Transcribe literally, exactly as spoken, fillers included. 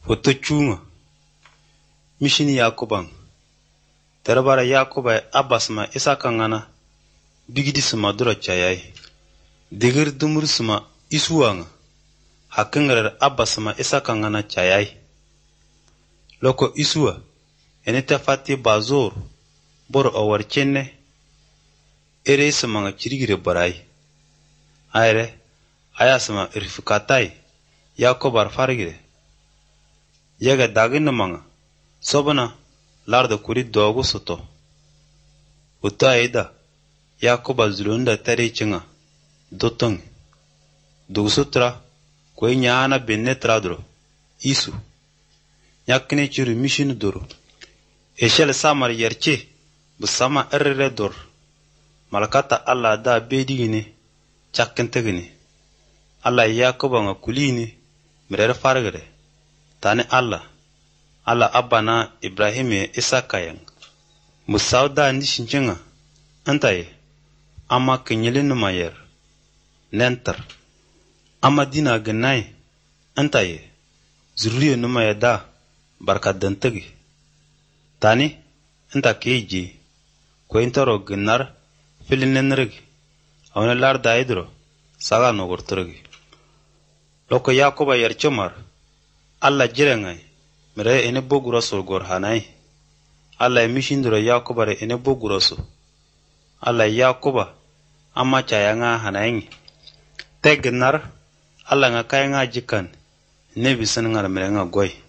Foto chunga mishini Yakubang terabara Yakuba Abbasma Isaka ngana bigidi suma dura chayai digir dumur suma isuanga hakengar Abbasma Isaka ngana chayai loko isua eneta fati bazor bor awar chenne ere suma chirigire barai aire ayasma irfikatai Yakubar farigire yaga dagin manga sobana larda kuri dogo soto uta ida Yakuba zulunda tare chinga dotong dugusutra kwe nyana benne tradro isu yakne churu mission duro eshel samar yerche busama erre dor malakata alla da bedigini chakkentegini alla Yakuba nga kulini mere fargare tani Allah Allah abana Ibrahim Isaka yang musauda nishinjinga antaye ama kenyelin mayer nenter ama dina ganai antaye zuriyo numaya da barkadantagi tani anta keji ko intaro gnar filinenrigi awne larda idro saga no gortorgi loko Yakuba yerchomar Allah jirengai mere ene boguraso gor hanai Allah mishindura Yakuba re ene boguraso Allah Yakuba amma chayanga hanai tegnar Allah nga kayanga jikan ne bisan ngar mere nga goy